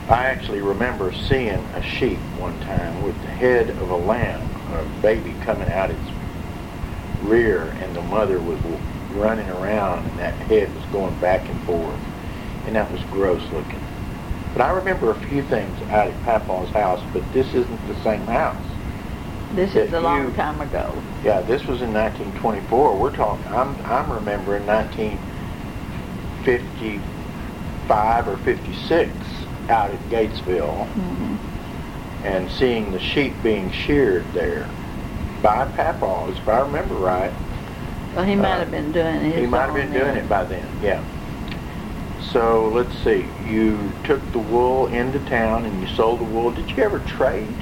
I actually remember seeing a sheep one time with the head of a lamb, a baby coming out its rear, and the mother was running around, and that head was going back and forth, and that was gross looking. But I remember a few things out at Papaw's house, but this isn't the same house. This is a long time ago. Yeah, this was in 1924. We're talking, I'm remembering 1955 or 56 out at Gatesville, and seeing the sheep being sheared there by Papaw's, if I remember right. Well, he might have been doing it. He might have been doing it by then, yeah. So let's see, you took the wool into town and you sold the wool. Did you ever trade?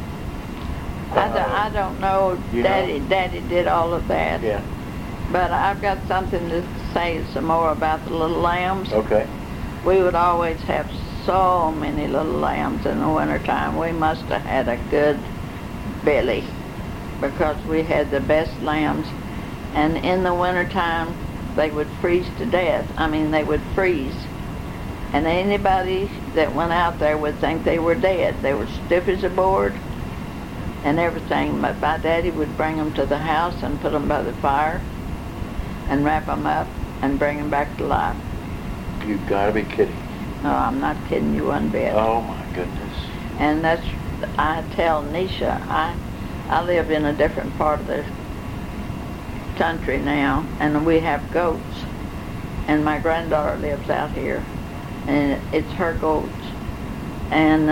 I don't know. Daddy did all of that. Yeah. But I've got something to say some more about the little lambs. Okay. We would always have so many little lambs in the wintertime. We must have had a good belly because we had the best lambs. And in the wintertime, they would freeze to death. I mean, they would freeze. And anybody that went out there would think they were dead. They were stiff as a board and everything. But my daddy would bring them to the house and put them by the fire and wrap them up and bring them back to life. You've got to be kidding. No, I'm not kidding you one bit. Oh, my goodness. And that's, I tell Nisha, I live in a different part of the country now, and we have goats. And my granddaughter lives out here, and it's her goats. And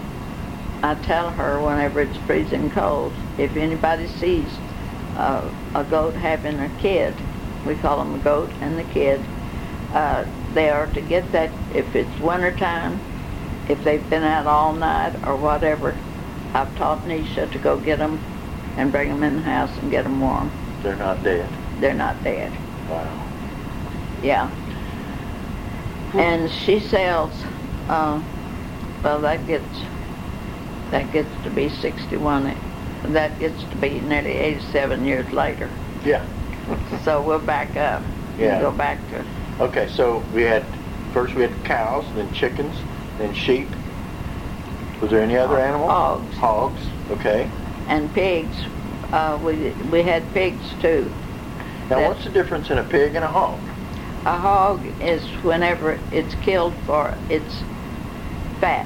I tell her whenever it's freezing cold, if anybody sees a goat having a kid, we call them a goat and the kid, they are to get that, if it's wintertime, if they've been out all night or whatever, I've taught Nisha to go get them and bring them in the house and get them warm. They're not dead. They're not dead. Wow. Yeah. And she sells, well, that gets to be 61. That gets to be nearly 87 years later. Yeah. So we'll back up. Yeah. We'll go back to. Okay, so first we had cows, then chickens, then sheep. Was there any other animals? Hogs. Hogs, okay. And pigs. We had pigs too. Now what's the difference in a pig and a hog? A hog is whenever it's killed for its fat.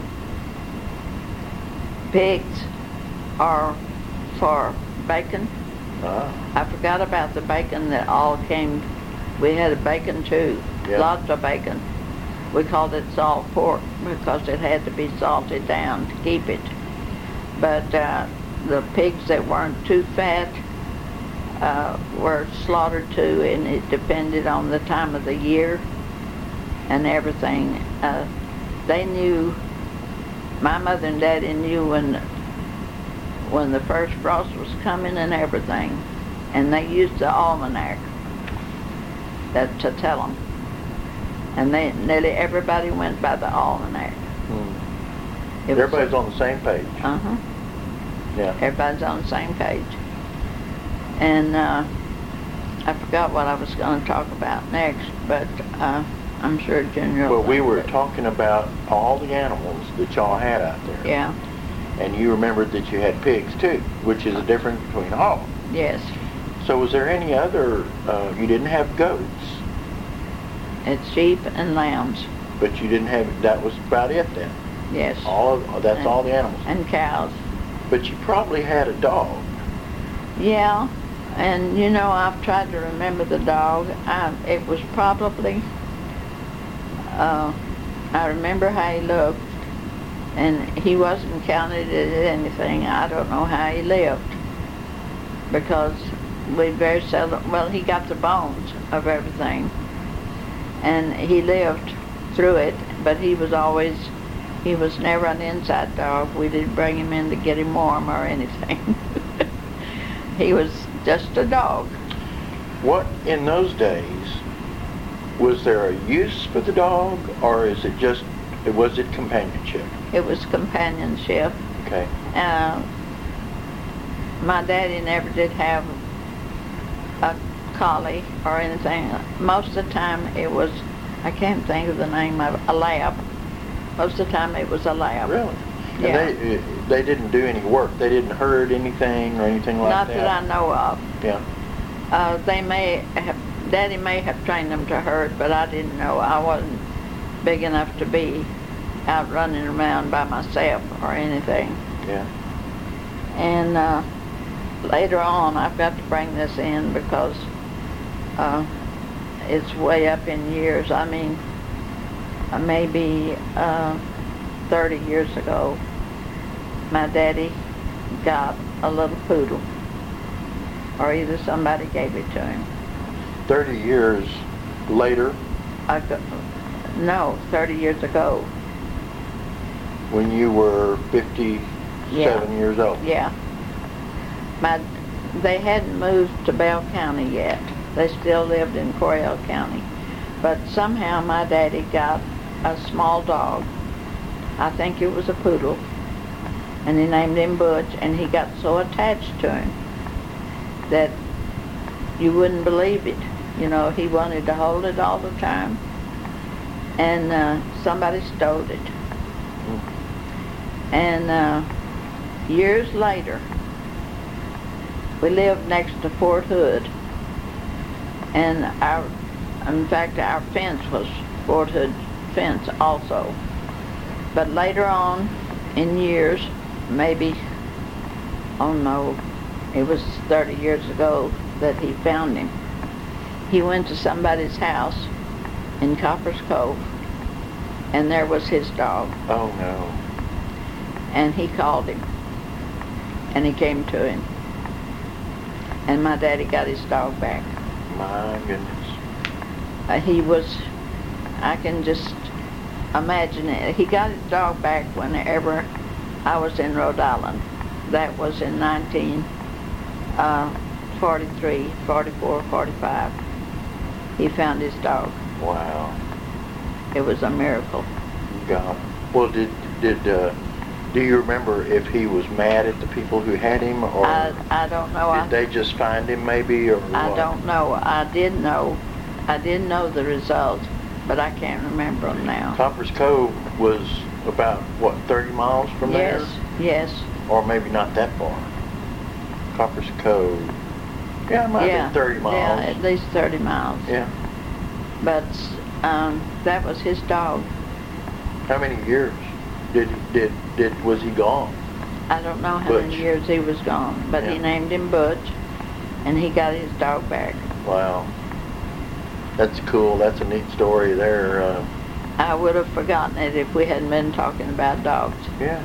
Pigs are for bacon. I forgot about the bacon that all came. We had a bacon too, lots of bacon. We called it salt pork because it had to be salted down to keep it. But the pigs that weren't too fat were slaughtered too, and it depended on the time of the year and everything. They knew, my mother and daddy knew when the first frost was coming and everything, and they used the almanac to tell them. And nearly everybody went by the almanac. Everybody's on the same page. Yeah. Everybody's on the same page. And I forgot what I was going to talk about next, but I'm sure Junior. Well, we were talking about all the animals that y'all had out there. Yeah. And you remembered that you had pigs too, which is a difference between a hog. Yes. So was there any other, you didn't have goats? It's sheep and lambs. But you didn't have, that was about it then? Yes. All the animals? And cows. But you probably had a dog. Yeah, and you know, I've tried to remember the dog. It was probably, I remember how he looked, and he wasn't counted as anything. I don't know how he lived, because we very seldom, well, he got the bones of everything, and he lived through it, but he was never an inside dog. We didn't bring him in to get him warm or anything. He was just a dog. What, in those days, was there a use for the dog, or was it companionship? It was companionship. Okay. My daddy never did have a collie or anything. Most of the time it was, I can't think of the name of it, a lab. Most of the time it was a lab. Really? Yeah. And they didn't do any work. They didn't herd anything or anything like Not that? that I know of. Yeah. Daddy may have trained them to herd, but I didn't know. I wasn't big enough to be out running around by myself or anything. Yeah. And later on, I've got to bring this in because it's way up in years. I mean, maybe 30 years ago, my daddy got a little poodle, or either somebody gave it to him. 30 years later? No, 30 years ago. When you were 57 years old? Yeah. They hadn't moved to Bell County yet. They still lived in Coryell County. But somehow my daddy got a small dog. I think it was a poodle. And he named him Butch, and he got so attached to him that you wouldn't believe it. You know, he wanted to hold it all the time. And somebody stole it. And years later, we lived next to Fort Hood. And in fact, our fence was Fort Hood fence also. But later on in years, maybe, oh no, it was 30 years ago that he found him. He went to somebody's house in Copper's Cove, and there was his dog. Oh no. And he called him, and he came to him. And my daddy got his dog back. My goodness. He was, I can just imagine it. He got his dog back whenever I was in Rhode Island. That was in 1943, 44, 45. He found his dog. Wow. It was a miracle. God. Well, do you remember if he was mad at the people who had him, or I don't know. Did they just find him, maybe, or I what? don't know. I did know the results, but I can't remember them now. Copper's Cove was about, what, 30 miles from there? Yes. Or maybe not that far. Copper's Cove. Yeah, it might have been 30 miles. Yeah, at least 30 miles. Yeah. But that was his dog. How many years was he gone? I don't know how Butch. many years he was gone, but he named him Butch, and he got his dog back. Wow. That's cool. That's a neat story there. I would have forgotten it if we hadn't been talking about dogs. Yeah.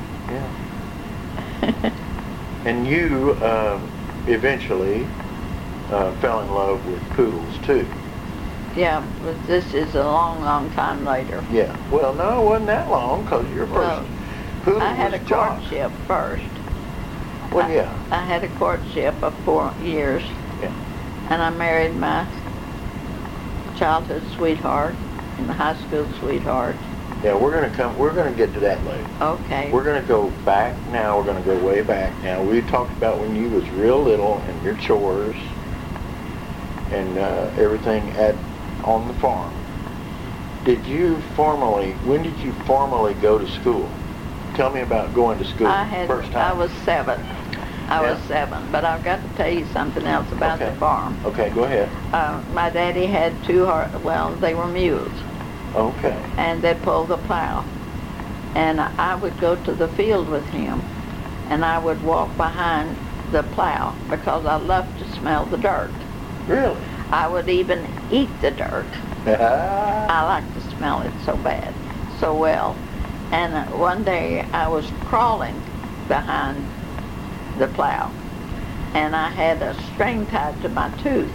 And you eventually fell in love with poodles too. Yeah, but this is a long, long time later. Yeah. Well, no, it wasn't that long, because your first poodle was I had a Jock. courtship first. Well, yeah. I had a courtship of 4 years. Yeah. And I married my childhood sweetheart and the high school sweetheart. Yeah, we're gonna get to that later. Okay. We're gonna go back now. We're gonna go way back now. We talked about when you was real little and your chores and everything on the farm. When did you formally go to school? Tell me about going to school first time. I was 7. I was 7, but I've got to tell you something else about the farm. Okay, go ahead. My daddy had 2 they were mules. Okay. And they pulled the plow. And I would go to the field with him, and I would walk behind the plow because I loved to smell the dirt. Really? I would even eat the dirt. I like to smell it so bad, so well. And one day I was crawling behind the plow, and I had a string tied to my tooth.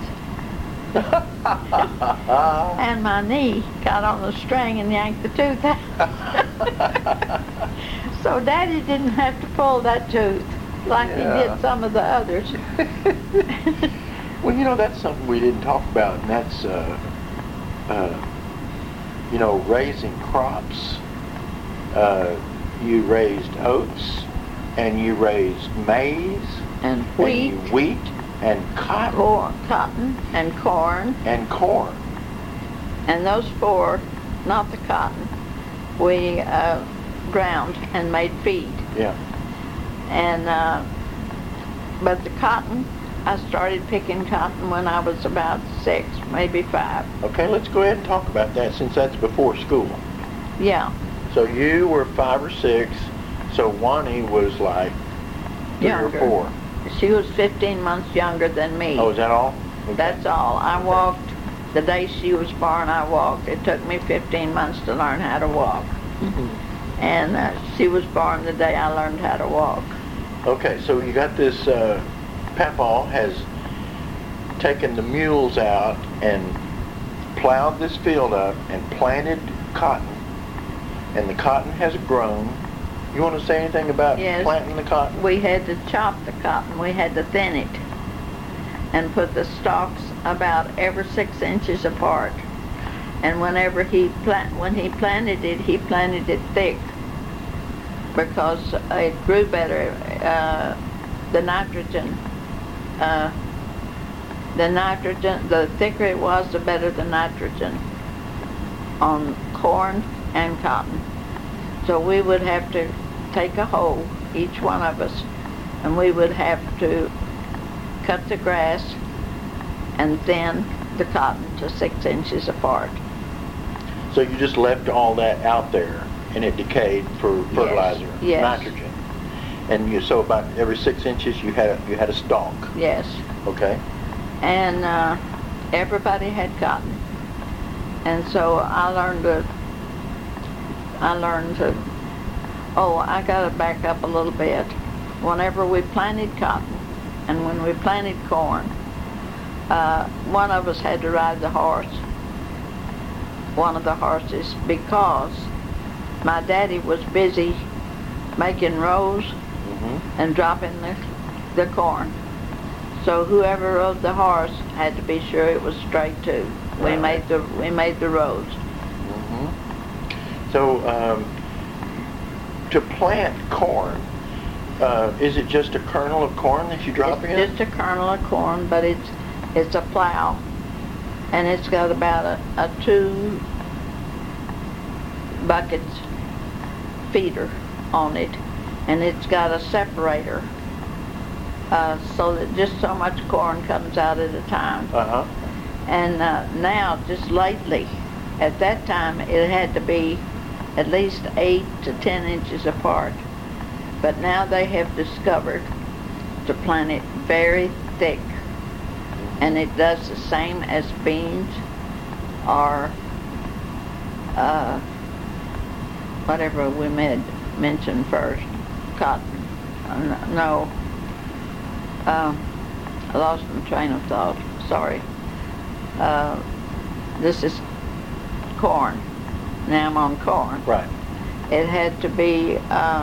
And my knee got on the string and yanked the tooth out. So Daddy didn't have to pull that tooth like he did some of the others. Well, that's something we didn't talk about, and that's, raising crops. You raised oats, and you raised maize, and wheat, and cotton. Cotton and corn. And corn. And those 4, not the cotton, we ground and made feed. Yeah. And but the cotton, I started picking cotton when I was about 6, maybe 5. Okay, let's go ahead and talk about that since that's before school. Yeah. So you were 5 or 6, so Wani was like 3 Younger. or 4. She was 15 months younger than me. Oh, is that all? Okay. That's all. I walked, the day she was born, I walked. It took me 15 months to learn how to walk. Mm-hmm. And she was born the day I learned how to walk. Okay, so you got this, Papaw has taken the mules out and plowed this field up and planted cotton, and the cotton has grown. You want to say anything about planting the cotton? We had to chop the cotton. We had to thin it and put the stalks about every 6 inches apart. And whenever when he planted it thick because it grew better. The nitrogen, the thicker it was, the better the nitrogen on corn and cotton. So we would have to take a hoe, each one of us, and we would have to cut the grass and thin the cotton to 6 inches apart. So you just left all that out there and it decayed for fertilizer, yes. Nitrogen. And so about every 6 inches you had a stalk. Yes. Okay. And everybody had cotton. And so I learned to, oh, I got to back up a little bit. Whenever we planted cotton and when we planted corn, one of us had to ride the horse, one of the horses, because my daddy was busy making rows and dropping the corn. So whoever rode the horse had to be sure it was straight too. We made the roads. So to plant corn, is it just a kernel of corn that you drop in? It's just a kernel of corn, but it's a plow, and it's got about a 2 buckets feeder on it, and it's got a separator so that just so much corn comes out at a time. And now, just lately, at that time it had to be at least 8 to 10 inches apart, but now they have discovered to plant it very thick, and it does the same as beans or whatever we mentioned first, cotton. No, I lost my train of thought. Sorry. This is corn. Now I'm on corn. Right. It had to be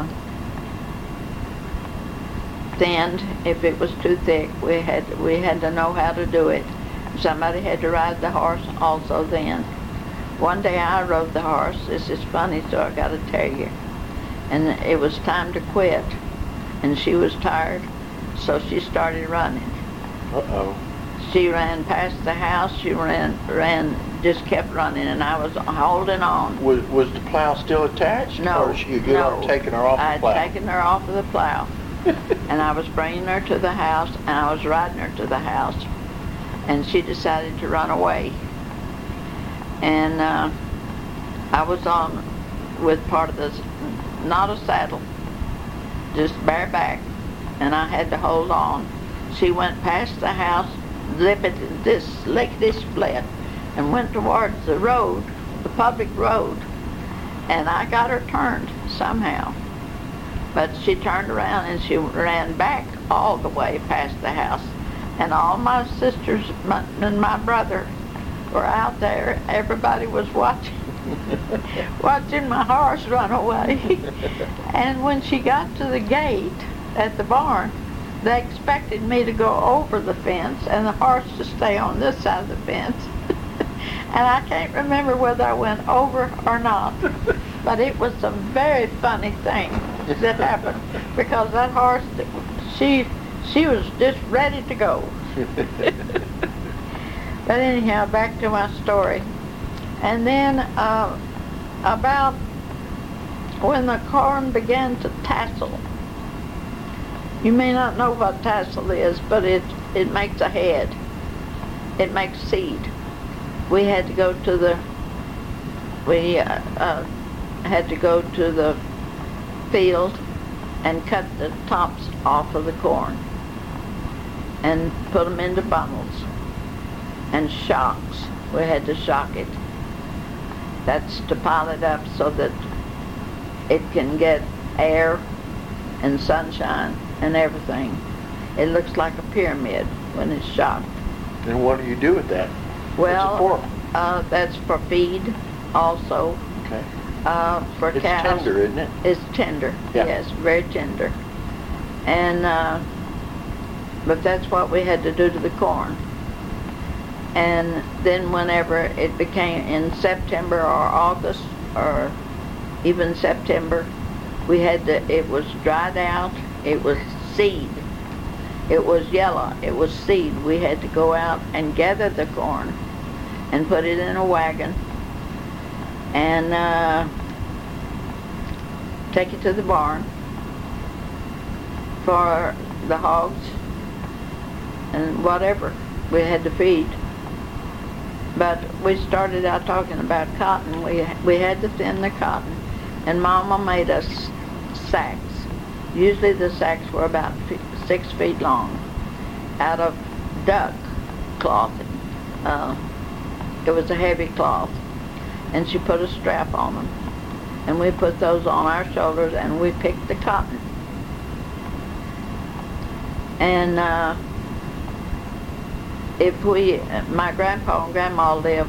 thinned. If it was too thick, we had to know how to do it. Somebody had to ride the horse also then. One day I rode the horse. This is funny, so I got to tell you. And it was time to quit, and she was tired, so she started running. Uh-oh. She ran past the house. She ran, just kept running, and I was holding on. Was the plow still attached? No, Or you had taken her off the plow? I had taken her off of the plow, and I was bringing her to the house, and I was riding her to the house, and she decided to run away. And I was on with part of this, not a saddle, just bareback, and I had to hold on. She went past the house, lickety-split, and went towards the road, the public road, and I got her turned somehow. But she turned around and she ran back all the way past the house, and all my sisters and my brother were out there. Everybody was watching my horse run away. And when she got to the gate at the barn, they expected me to go over the fence and the horse to stay on this side of the fence. And I can't remember whether I went over or not, but it was a very funny thing that happened, because that horse, she was just ready to go. But anyhow, back to my story. And then about when the corn began to tassel. You may not know what tassel is, but it makes a head. It makes seed. We had to go to the field and cut the tops off of the corn and put them into bundles and shocks. We had to shock it. That's to pile it up so that it can get air and sunshine and everything. It looks like a pyramid when it's shocked. And what do you do with that? Well, that's for feed also. Okay. For it's cows. It's tender, isn't it? It's tender. Yeah. Yes, very tender. And but that's what we had to do to the corn. And then whenever it became in September or August or even September, we had to, it was dried out, it was seed. It was yellow, it was seed. We had to go out and gather the corn and put it in a wagon and take it to the barn for the hogs and whatever we had to feed. But we started out talking about cotton. We had to thin the cotton, and Mama made us sacks. Usually the sacks were about 6 feet long, out of duck cloth. It was a heavy cloth, and she put a strap on them, and we put those on our shoulders, and we picked the cotton. And my grandpa and grandma lived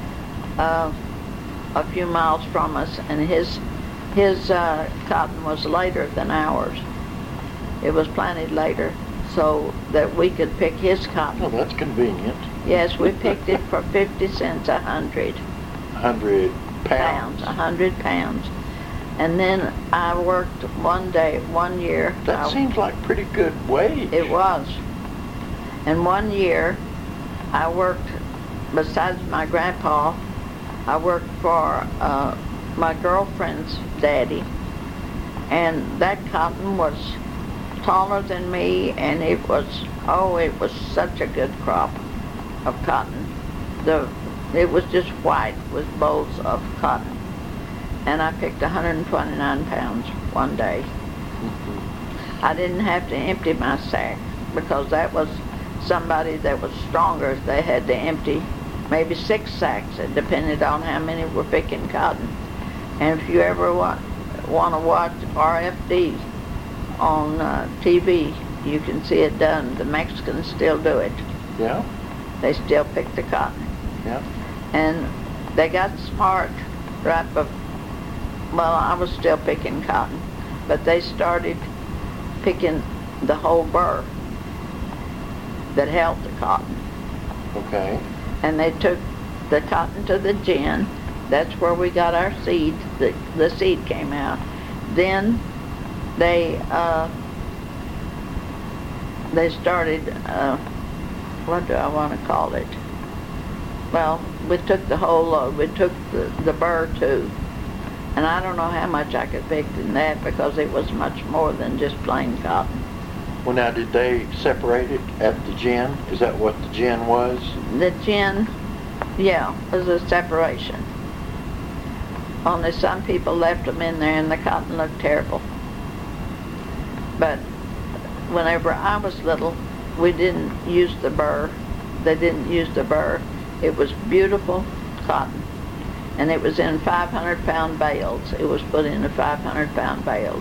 a few miles from us, and his cotton was later than ours. It was planted later so that we could pick his cotton. Oh, that's convenient. Yes, we picked it for 50 cents a hundred. 100 pounds? 100 pounds. And then I worked one year. That seems like pretty good wage. It was. And one year I worked, besides my grandpa, I worked for my girlfriend's daddy, and that cotton was taller than me, and it was such a good crop of cotton. It was just white with bolts of cotton, and I picked 129 pounds one day. Mm-hmm. I didn't have to empty my sack because that was somebody that was stronger. They had to empty maybe 6 sacks. It depended on how many were picking cotton. And if you ever want to watch RFD on TV, you can see it done. The Mexicans still do it. Yeah. They still pick the cotton. Yeah. And they got smart right before. Well, I was still picking cotton, but they started picking the whole burr that held the cotton. Okay. And they took the cotton to the gin. That's where we got our seed. The seed came out. Then they started, what do I want to call it? Well, we took the whole load. We took the burr too. And I don't know how much I could pick in that because it was much more than just plain cotton. Well, now, did they separate it at the gin? Is that what the gin was? The gin, yeah, was a separation. Only some people left them in there and the cotton looked terrible. But whenever I was little, we didn't use the burr. They didn't use the burr. It was beautiful cotton. And it was in 500-pound bales. It was put into 500-pound bales.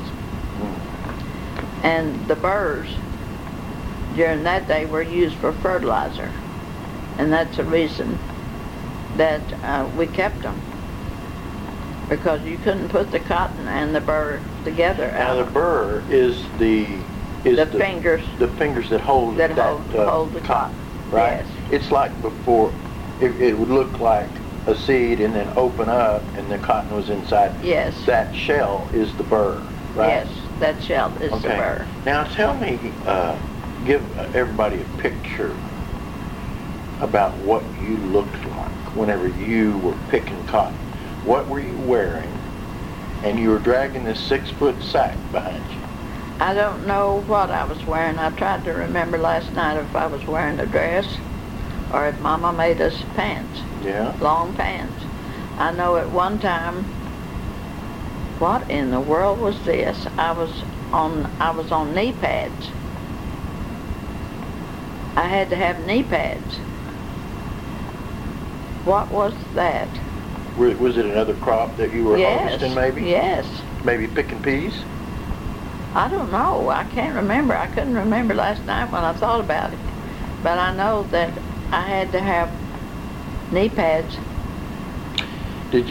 And the burrs during that day were used for fertilizer. And that's the reason that we kept them. Because you couldn't put the cotton and the burr together. Now the burr is the fingers. The fingers that hold hold the cotton. Right? Yes. It's like before, it would look like a seed and then open up and the cotton was inside. Yes. That shell is the burr, right? Yes, that shell is the burr. Now tell me, give everybody a picture about what you looked like whenever you were picking cotton. What were you wearing? And you were dragging this 6-foot sack behind you. I don't know what I was wearing. I tried to remember last night if I was wearing a dress or if Mama made us pants. Yeah. Long pants. I know at one time, what in the world was this? I was on knee pads. I had to have knee pads. What was that? Was it another crop that you were harvesting, maybe? Yes. Maybe picking peas? I don't know. I can't remember. I couldn't remember last night when I thought about it. But I know that I had to have knee pads. Did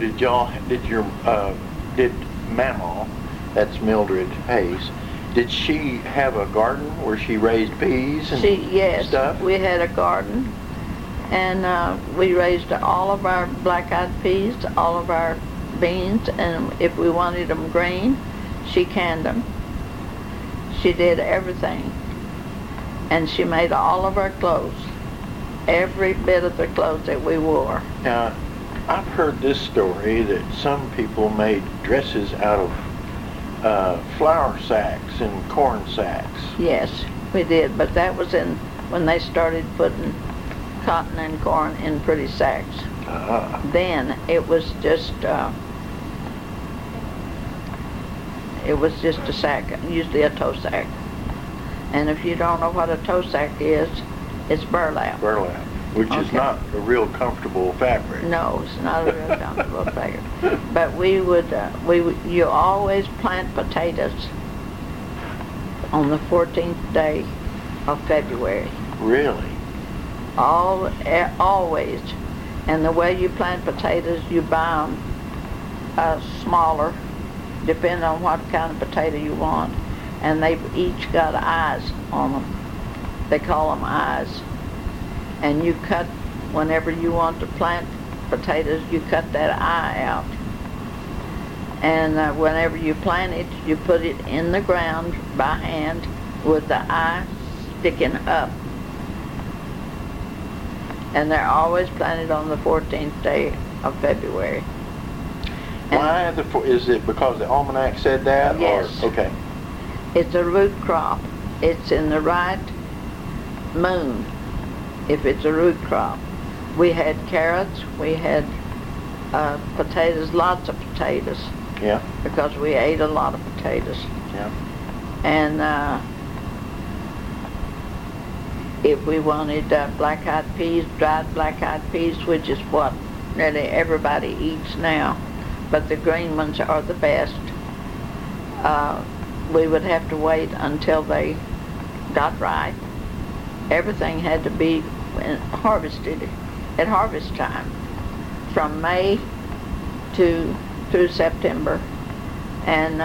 Mama, that's Mildred Hayes, did she have a garden where she raised peas and yes, stuff? We had a garden, and we raised all of our black-eyed peas, all of our beans, and if we wanted them green, she canned them. She did everything, and she made all of our clothes, every bit of the clothes that we wore. Now, I've heard this story that some people made dresses out of flour sacks and corn sacks. Yes, we did, but that was when they started putting cotton and corn in pretty sacks. Then it was just a sack, usually a tow sack. And if you don't know what a tow sack is, it's burlap. Burlap, which is not a real comfortable fabric. No, it's not a real comfortable fabric. But you always plant potatoes on the 14th day of February. Really? Always. And the way you plant potatoes, you buy them smaller, depending on what kind of potato you want. And they've each got eyes on them. They call them eyes. And you cut, whenever you want to plant potatoes, you cut that eye out. And whenever you plant it, you put it in the ground by hand with the eye sticking up. And they're always planted on the 14th day of February. Why is it because the almanac said that? Yes. Or, okay. It's a root crop. It's in the right moon if it's a root crop. We had carrots, we had potatoes, lots of potatoes. Yeah. Because we ate a lot of potatoes. Yeah. And if we wanted black-eyed peas, dried black-eyed peas, which is what nearly everybody eats now, but the green ones are the best, we would have to wait until they got ripe. Everything had to be harvested at harvest time, from May through September, and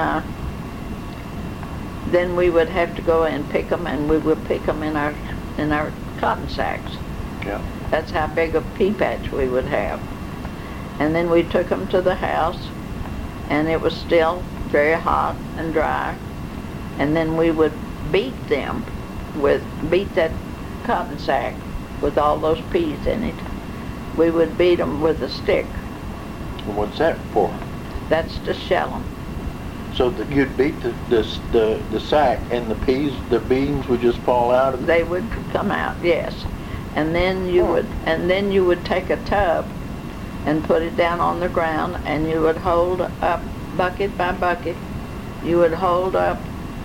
then we would have to go and pick them, and we would pick them in our cotton sacks. Yeah. That's how big a pea patch we would have. And then we took them to the house, and it was still very hot and dry, and then we would beat that cotton sack with all those peas in it. We would beat them with a stick. And what's that for? That's to shell them. So that you'd beat the sack, and the beans would just fall out of it? They would come out, yes. And then you would take a tub and put it down on the ground, and you would hold up bucket by bucket. You would hold up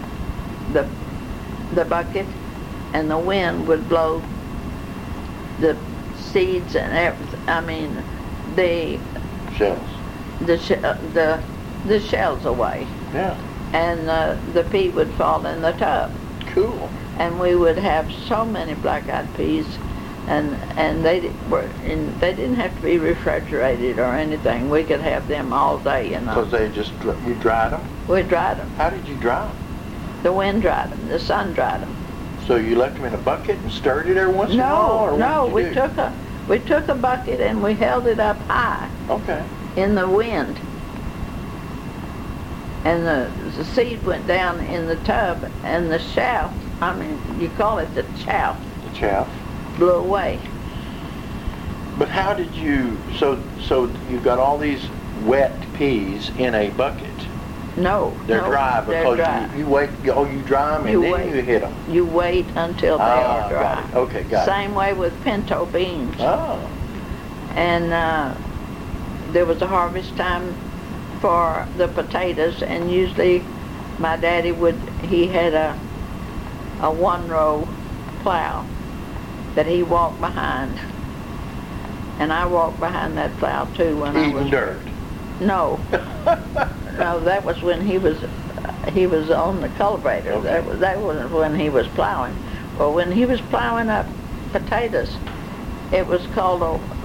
the bucket, and the wind would blow the seeds and everything. I mean, the shells. The shells away. Yeah. And the pea would fall in the tub. Cool. And we would have so many black-eyed peas, and they didn't have to be refrigerated or anything. We could have them all day, you know. Because you dried them? We dried them. How did you dry them? The wind dried them. The sun dried them. So you left them in a bucket and stirred it every once in a while? Or No, what did you do? we took a bucket and we held it up high. Okay. In the wind. And the seed went down in the tub, and the chaff, I mean, you call it the chaff. The chaff. Blew away. But how did you, so you got all these wet peas in a bucket. No. They're dry because they're dry. you wait, you dry them and then you hit them. You wait until they are dry. Got it. Okay, got it. Same way with pinto beans. Oh. And there was a harvest time for the potatoes, and usually my daddy he had a one-row plow that he walked behind. And I walked behind that plow too when I was... Eating dirt? No. No, that was when he was on the cultivator. Okay. That was when he was plowing. Well, when he was plowing up potatoes, it was called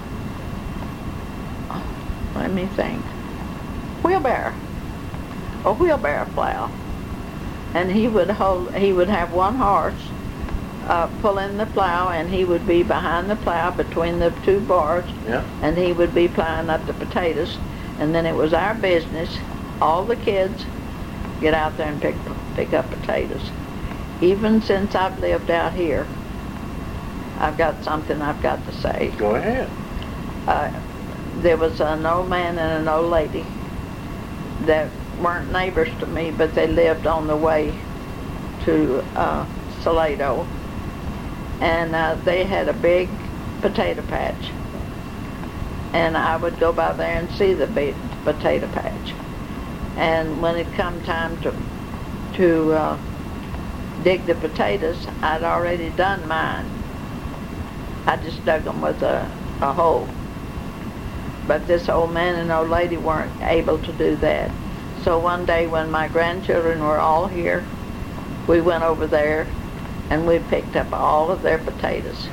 let me think, a wheelbarrow plow. And he would have one horse pulling the plow, and he would be behind the plow between the two bars, yeah. And he would be plowing up the potatoes. And then it was our business, all the kids, get out there and pick up potatoes. Even since I've lived out here, I've got something I've got to say. Go ahead. There was an old man and an old lady that weren't neighbors to me, but they lived on the way to Salado. And they had a big potato patch. And I would go by there and see the big potato patch. And when it come time to dig the potatoes, I'd already done mine. I just dug them with a hoe. But this old man and old lady weren't able to do that. So one day when my grandchildren were all here, we went over there and we picked up all of their potatoes.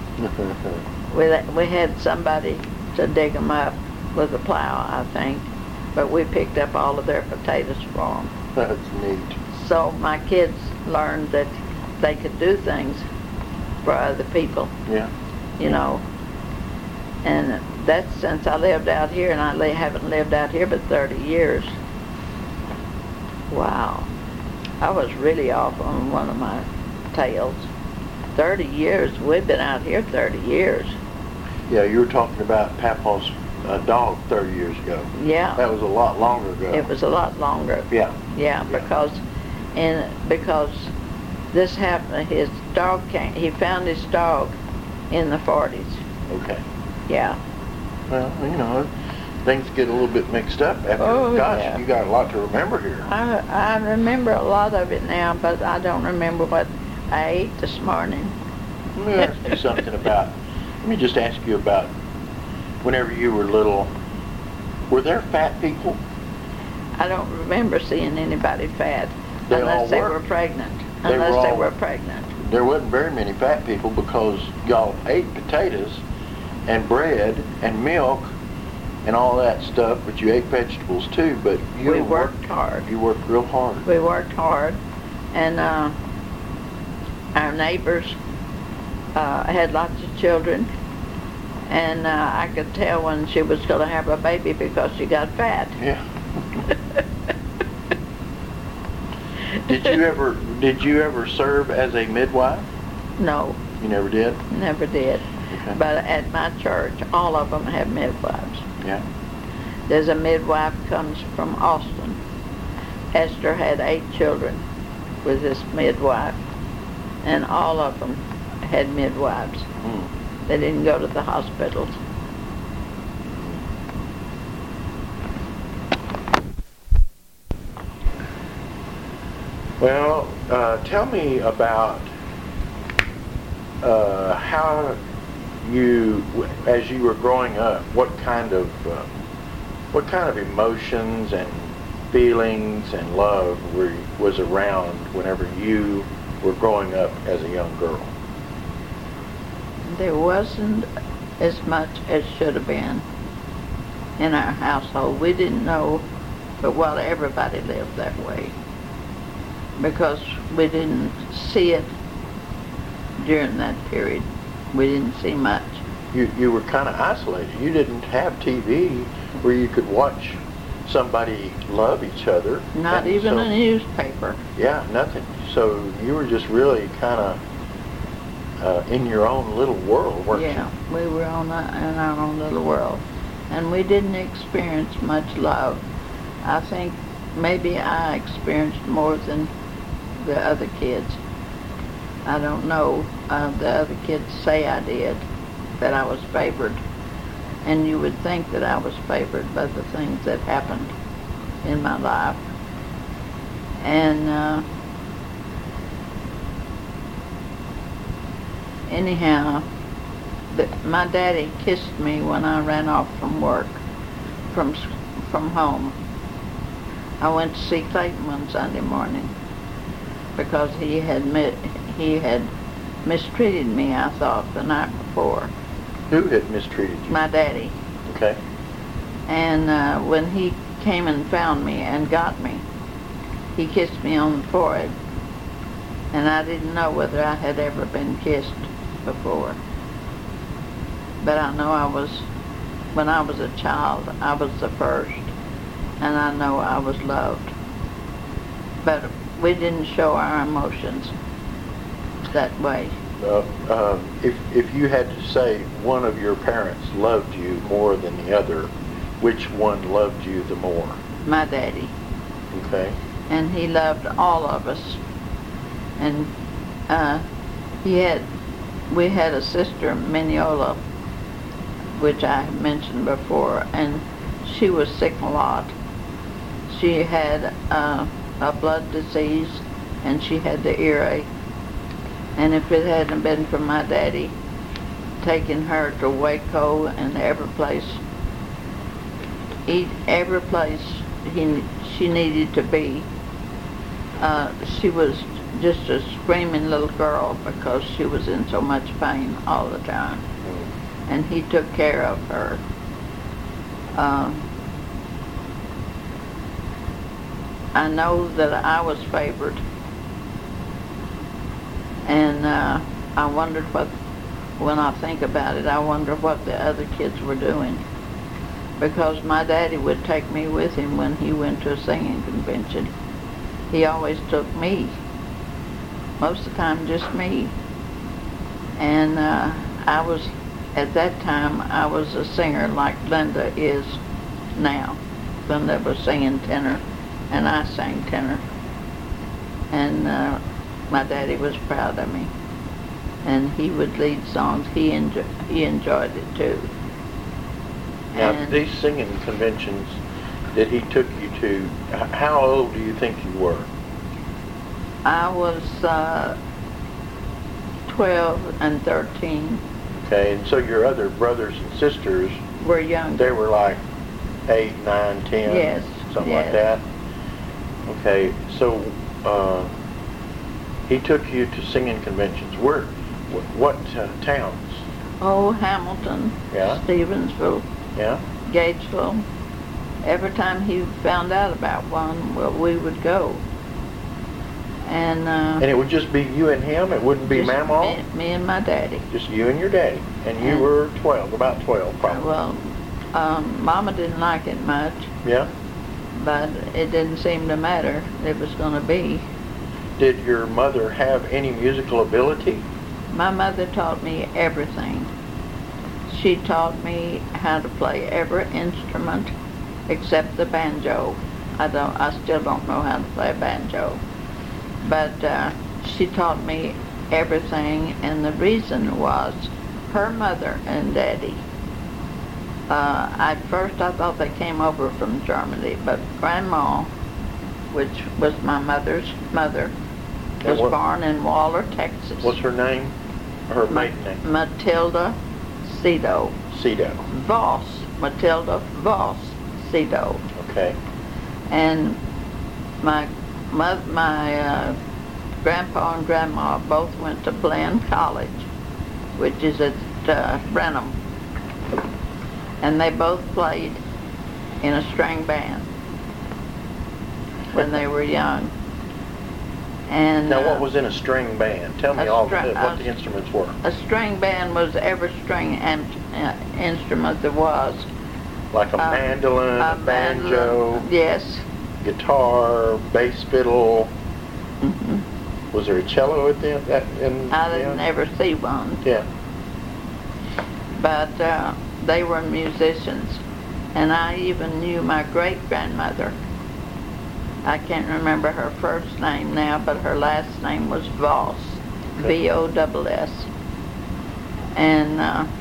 We had somebody to dig them up with a plow, I think, but we picked up all of their potatoes for them. That's neat. So my kids learned that they could do things for other people. Yeah. You know, and that's since I lived out here, and I haven't lived out here but 30 years. Wow. I was really off on one of my tales. 30 years. We've been out here 30 years. Yeah, you were talking about Papa's dog 30 years ago. Yeah. That was a lot longer ago. It was a lot longer. Yeah. Yeah, because this happened, his dog he found his dog in the 40s. Okay. Yeah. Well, you know, things get a little bit mixed up after, gosh, yeah. You got a lot to remember here. I remember a lot of it now, but I don't remember what I ate this morning. Let me ask you something about, let me just ask you about whenever you were little, were there fat people? I don't remember seeing anybody fat unless they were pregnant. Unless they were pregnant. There wasn't very many fat people because y'all ate potatoes and bread and milk and all that stuff, but you ate vegetables too. But we worked hard. You worked real hard. We worked hard, and our neighbors had lots of children, and I could tell when she was going to have a baby because she got fat. Yeah. Did you ever serve as a midwife? No. You never did? Never did. Okay. But at my church, all of them have midwives. Yeah. There's a midwife comes from Austin. Esther had 8 children with this midwife, and all of them had midwives. Mm. They didn't go to the hospitals. Well, tell me about how you, as you were growing up, what kind of emotions and feelings and love was around whenever you were growing up as a young girl? There wasn't as much as should have been in our household. We didn't know, but well, everybody lived that way, because we didn't see it during that period. We didn't see much. You were kind of isolated. You didn't have TV where you could watch somebody love each other. Not even a newspaper. Yeah, nothing. So you were just really kind of in your own little world, weren't you? Yeah, we were in our own little world. and we didn't experience much love. I think maybe I experienced more than the other kids. I don't know. The other kids say I did, that I was favored. And you would think that I was favored by the things that happened in my life. And anyhow, my daddy kissed me when I ran off from work, from home. I went to see Clayton one Sunday morning because he had mistreated me, I thought, the night before. Who had mistreated you? My daddy. Okay. And when he came and found me and got me, he kissed me on the forehead. And I didn't know whether I had ever been kissed before. But I know when I was a child, I was the first. And I know I was loved. But we didn't show our emotions that way. If you had to say one of your parents loved you more than the other, which one loved you the more? My daddy. Okay. And he loved all of us. And we had a sister, Mineola, which I have mentioned before, and she was sick a lot. She had a blood disease, and she had the earache. And if it hadn't been for my daddy taking her to Waco and every place she needed to be, she was just a screaming little girl because she was in so much pain all the time. And he took care of her. I know that I was favored. And I wondered when I think about it, I wonder what the other kids were doing. Because my daddy would take me with him when he went to a singing convention. He always took me. Most of the time, just me. And at that time, I was a singer like Linda is now. Linda was singing tenor, and I sang tenor. And my daddy was proud of me. And he would lead songs. He enjoyed it too. Now, these singing conventions that he took you to, how old do you think you were? I was 12 and 13. Okay, and so your other brothers and sisters were young. They were like 8, 9, 10, yes, something yes. like that. Okay, so he took you to singing conventions. What towns? Oh, Hamilton, yeah. Stevensville, yeah, Gatesville. Every time he found out about one, well, we would go. And it would just be you and him? It wouldn't be Mamaw? Me and my daddy. Just you and your daddy. And you were 12, about 12 probably. Well, Mama didn't like it much. Yeah? But it didn't seem to matter. It was going to be. Did your mother have any musical ability? My mother taught me everything. She taught me how to play every instrument except the banjo. I still don't know how to play a banjo. But she taught me everything, and the reason was her mother and daddy. At first I thought they came over from Germany, but Grandma, which was my mother's mother, was born in Waller, Texas. What's her name? Her maiden name? Matilda Cedo. Cedo. Voss. Matilda Voss Cedo. Okay. And my grandpa and grandma both went to Bland College, which is at Brenham. And they both played in a string band when they were young. And now, what was in a string band? Tell me what the instruments were. A string band was every string instrument there was. Like a mandolin, a banjo, yes, guitar, bass fiddle. Mm-hmm. Was there a cello at the I didn't ever see one. Yeah. But they were musicians. And I even knew my great-grandmother. I can't remember her first name now, but her last name was Voss, V-O-S-S. And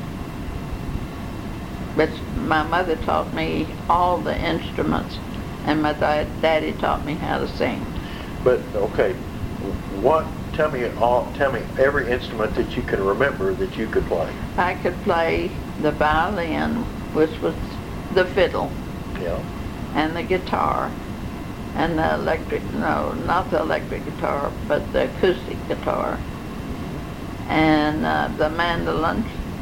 but my mother taught me all the instruments, and my daddy taught me how to sing. But okay, tell me every instrument that you can remember that you could play. I could play the violin, which was the fiddle. Yeah. And the guitar. And the electric, no, not the electric guitar, but the acoustic guitar. And the mandolin.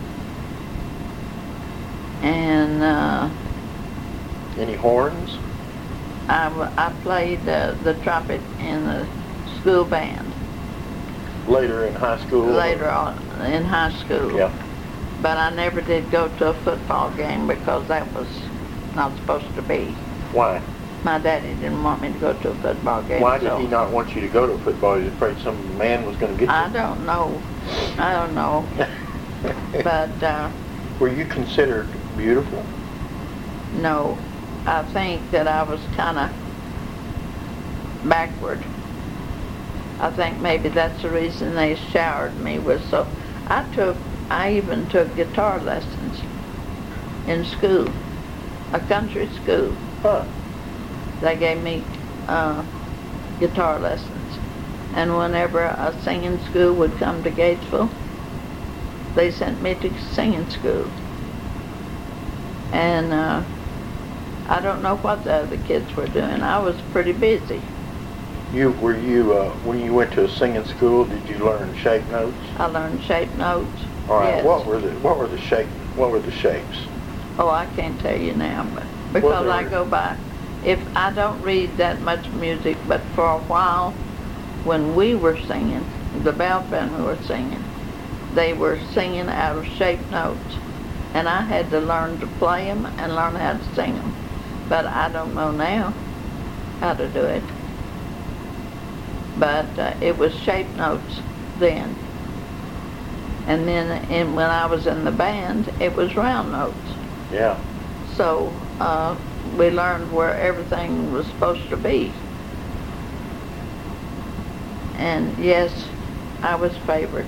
And any horns? I played the trumpet in the school band. Later in high school? Later on in high school. Yeah. But I never did go to a football game because that was not supposed to be. Why? My daddy didn't want me to go to a football game. Why did he not want you to go to football? He was afraid some man was going to get you? I don't know. But were you considered beautiful? No. I think that I was kind of backward. I think maybe that's the reason they showered me with so. I even took guitar lessons in school, a country school. Huh. They gave me guitar lessons. And whenever a singing school would come to Gatesville, they sent me to singing school. And I don't know what the other kids were doing. I was pretty busy. When you went to a singing school, did you learn shape notes? I learned shape notes. All right. Yes. What were the shapes? Oh, I can't tell you now, but because I go by. If I don't read that much music, but for a while, when we were singing, the bell band who were singing, they were singing out of shape notes, and I had to learn to play them and learn how to sing them. But I don't know now how to do it. But it was shape notes then. And then when I was in the band, it was round notes. Yeah. So we learned where everything was supposed to be. And yes, I was favored.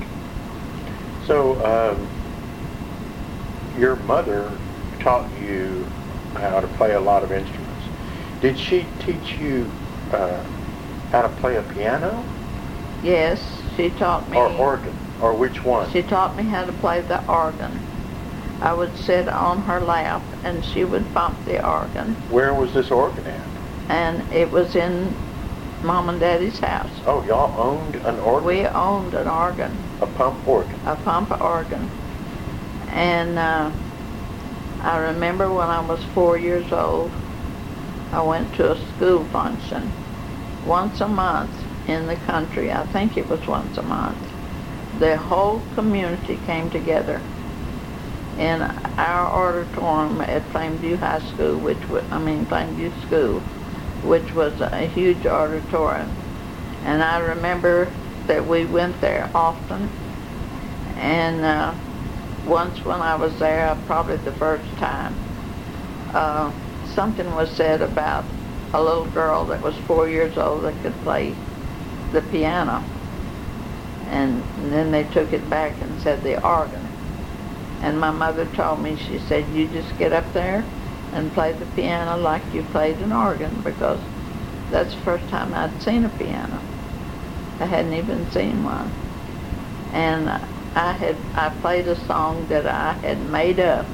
So your mother taught you how to play a lot of instruments. Did she teach you how to play a piano? Yes, she taught me. Or organ? Or which one? She taught me how to play the organ. I would sit on her lap and she would bump the organ. Where was this organ at? And it was in Mom and Daddy's house. Oh, y'all owned an organ? We owned an organ. A pump organ? A pump organ. And I remember when I was 4 years old, I went to a school function once a month in the country. I think it was once a month. The whole community came together in our auditorium at Plainview High School, Plainview School, which was a huge auditorium. And I remember that we went there often. And once when I was there, probably the first time, something was said about a little girl that was 4 years old that could play the piano. And then they took it back and said the organ. And my mother told me, she said, you just get up there and play the piano like you played an organ, because that's the first time I'd seen a piano. I hadn't even seen one. And I played a song that I had made up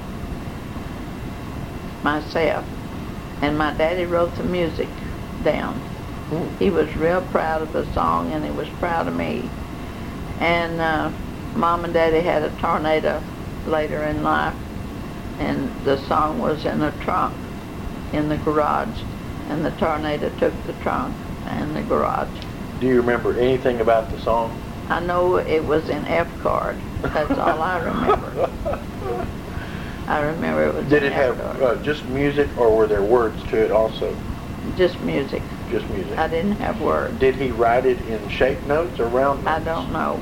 myself. And my daddy wrote the music down. He was real proud of the song, and he was proud of me. And Mom and Daddy had a tornado later in life, and the song was in a trunk in the garage, and the tornado took the trunk and the garage. Do you remember anything about the song? I know it was in F chord. That's all I remember. I remember it was Did in it F have chord. just music, or were there words to it also? Just music. Just music. I didn't have words. Did he write it in shape notes or round notes? I don't know.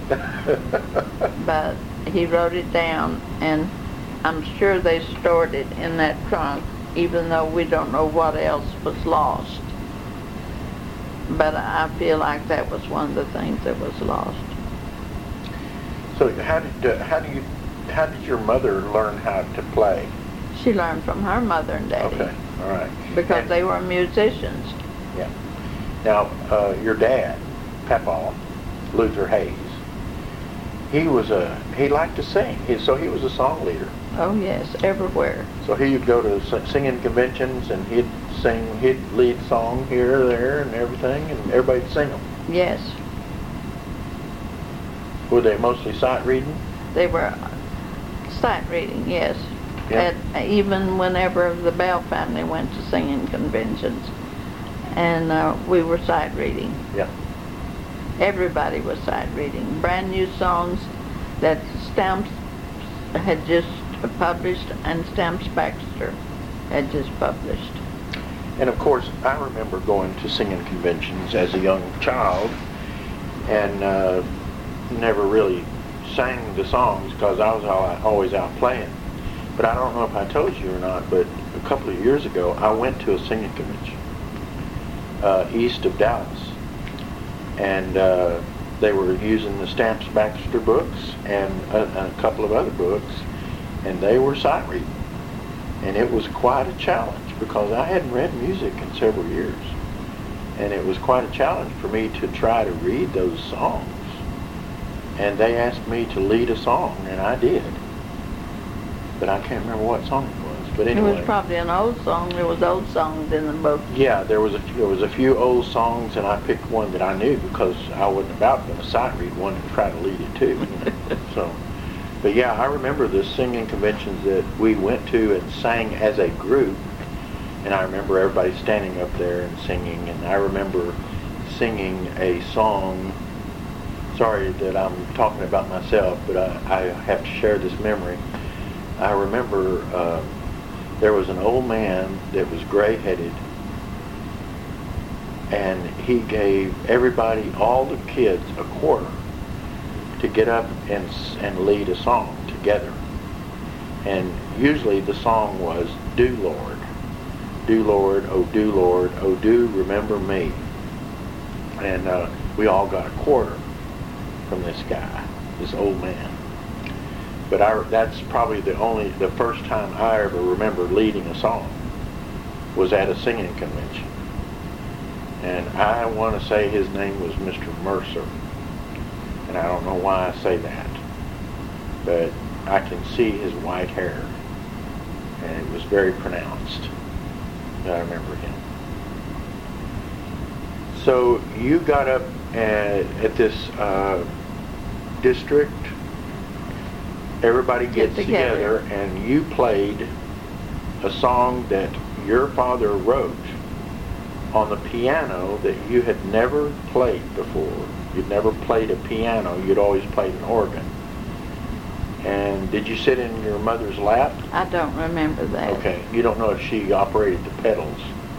But he wrote it down, and I'm sure they stored it in that trunk even though we don't know what else was lost. But I feel like that was one of the things that was lost. So how did your mother learn how to play? She learned from her mother and daddy. Okay, all right. Because they were musicians. Yeah. Now, your dad, Papa, Luther Hayes, he liked to sing. So he was a song leader. Oh yes, everywhere. So he'd go to singing conventions and he'd lead song here, there, and everything, and everybody'd sing them. Yes. Were they mostly sight reading? They were sight reading, yes. Yeah. Even whenever the Bell family went to singing conventions, and we were sight reading. Yeah. Everybody was sight reading. Brand new songs that Stamps had just published, and Stamps Baxter had just published. And of course, I remember going to singing conventions as a young child, and never really sang the songs because I was always out playing. But I don't know if I told you or not, but a couple of years ago, I went to a singing convention east of Dallas, and they were using the Stamps Baxter books and a couple of other books, and they were sight reading. And it was quite a challenge because I hadn't read music in several years, and it was quite a challenge for me to try to read those songs. And they asked me to lead a song, and I did. But I can't remember what song it was. But anyway, it was probably an old song. There was old songs in the book. Yeah, there was a few old songs, and I picked one that I knew because I wasn't about to sight read one and try to lead it too. So, but yeah, I remember the singing conventions that we went to and sang as a group, and I remember everybody standing up there and singing, and I remember singing a song. Sorry that I'm talking about myself, but I have to share this memory. I remember there was an old man that was gray-headed, and he gave everybody, all the kids, a quarter to get up and lead a song together. And usually the song was, "Do Lord, oh do Lord, oh do remember me." And we all got a quarter from this guy, this old man. But that's probably the first time I ever remember leading a song was at a singing convention. And I want to say his name was Mr. Mercer. And I don't know why I say that, but I can see his white hair, and it was very pronounced. I remember him. So you got up at this district, everybody gets together, and you played a song that your father wrote on the piano that you had never played before. You'd never played a piano, you'd always played an organ. And did you sit in your mother's lap? I don't remember that. Okay, you don't know if she operated the pedals?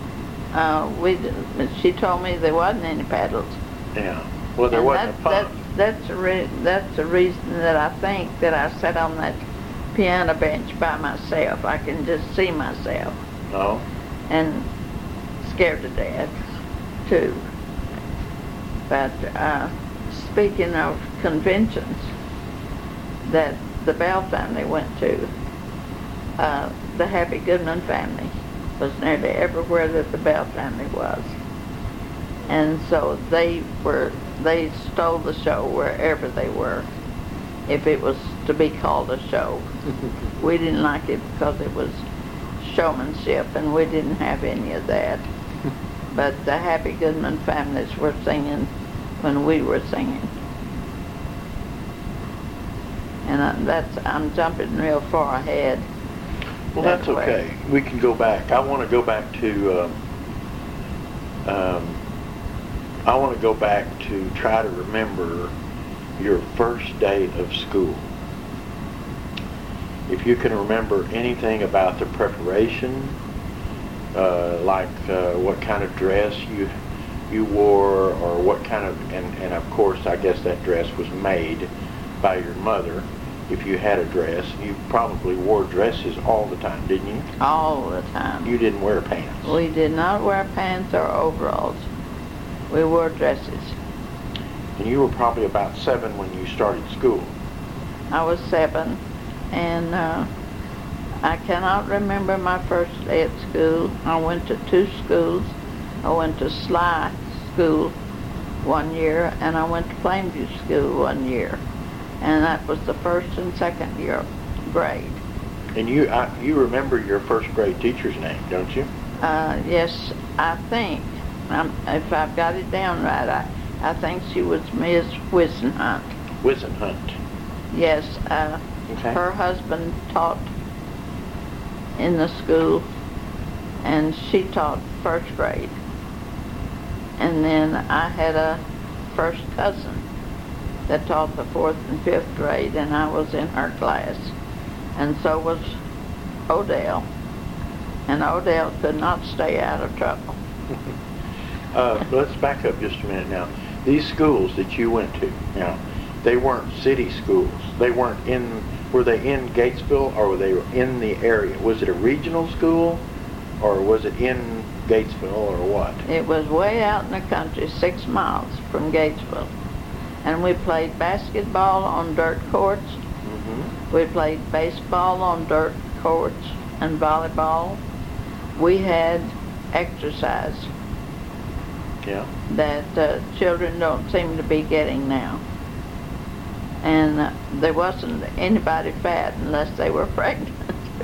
She told me there wasn't any pedals. Yeah, well there wasn't a pump. That's the reason that I think that I sat on that piano bench by myself. I can just see myself. Oh. And scared to death, too. But speaking of conventions that the Bell family went to, the Happy Goodman family was nearly everywhere that the Bell family was. And so they stole the show wherever they were, if it was to be called a show. We didn't like it because it was showmanship, and we didn't have any of that. But the Happy Goodman families were singing when we were singing. And I'm jumping real far ahead. Well, that's okay. We can go back. I want to go back to try to remember your first day of school. If you can remember anything about the preparation, like what kind of dress you wore, or what kind of, and of course I guess that dress was made by your mother. if you had a dress. You probably wore dresses all the time, didn't you? All the time. You didn't wear pants? We did not wear pants or overalls. We wore dresses. And you were probably about 7 when you started school. I was 7, and I cannot remember my first day at school. I went to 2 schools. I went to Sly School 1 year, and I went to Plainview School 1 year. And that was the first and second year grade. And you remember your first grade teacher's name, don't you? Yes, I think. If I've got it down right, I think she was Miss Wisenhunt. Wisenhunt. Yes, okay. Her husband taught in the school, and she taught first grade. And then I had a first cousin that taught the 4th and 5th grade, and I was in her class. And so was Odell. And Odell could not stay out of trouble. Let's back up just a minute now. These schools that you went to, now, they weren't city schools. Were they in Gatesville, or were they in the area? Was it a regional school, or was it in Gatesville, or what? It was way out in the country, 6 miles from Gatesville. And we played basketball on dirt courts. Mm-hmm. We played baseball on dirt courts and volleyball. We had exercise. Yeah. That children don't seem to be getting now. And there wasn't anybody fat unless they were pregnant.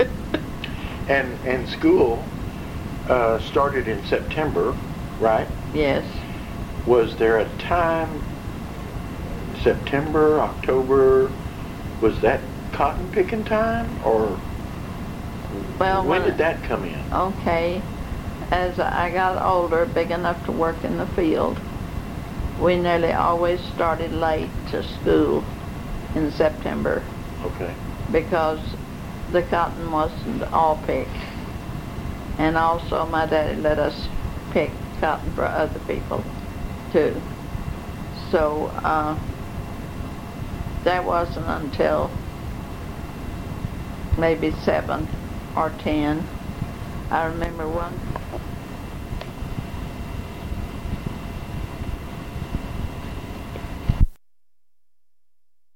And school started in September, right? Yes. Was there a time, September, October, was that cotton picking time, or when did that come in? Okay. As I got older, big enough to work in the field, we nearly always started late to school in September. Okay. Because the cotton wasn't all picked. And also my daddy let us pick cotton for other people too. So that wasn't until maybe 7 or 10. I remember one